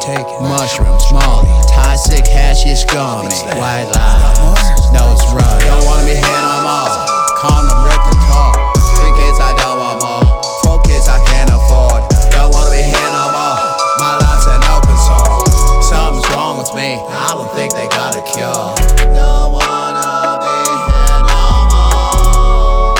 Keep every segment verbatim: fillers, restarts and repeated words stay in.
Mushrooms, molly, toxic, hashish, gummy, white lines, no it's run. Don't wanna be here no more. Condom, rip and talk. Three kids I don't want more. Four kids I can't afford. Don't wanna be here no more. My life's an open source. Something's wrong with me. I don't think they got a cure. Don't wanna be here no more.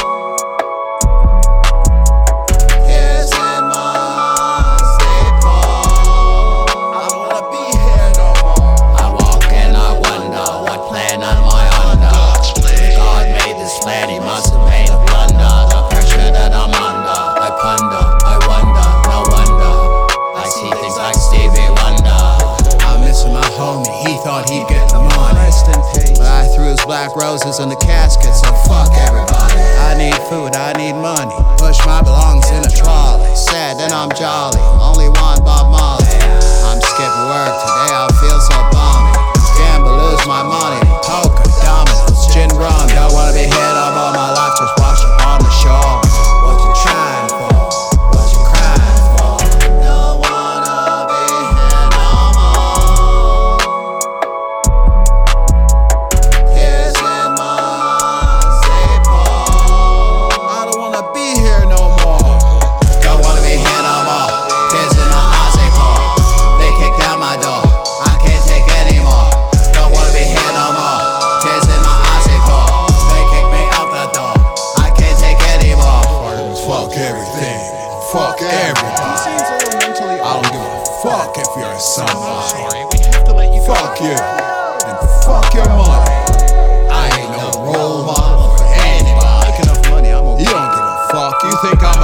Here's in my staple. I don't wanna be here no more. I walk and I wonder what plan am I under. God made this plan, he must have made a blunder. The pressure that I'm under, I ponder, I wonder, no wonder. I see things like Stevie Wonder. I'm missing my homie, he thought he'd get the money. But I threw his black roses in the casket, so fuck everybody. I need food, I need money. Push my belongings in a trolley. Sad, then I'm jolly. Only one Bob Marley. I'm skipping work today, I feel so balmy. Gamble, lose my money. Poker, dominoes, gin rum. Don't wanna be here no more. My life just washed up on the shore. What you trying for? What you crying for? Don't wanna be here no more. Here's in my staple. I don't wanna be here no more. Don't wanna be here no more. Tears in my eyes, they pour. They kick down my door. I can't take anymore. Don't wanna be here no more. Tears in my eyes, they pour. They kick me out the door. I can't take anymore. Fuck everything. Fuck everybody. I don't give a fuck if you're a somebody. Fuck you. And fuck your money. I ain't no role model for anybody. You don't give a fuck. You think I'm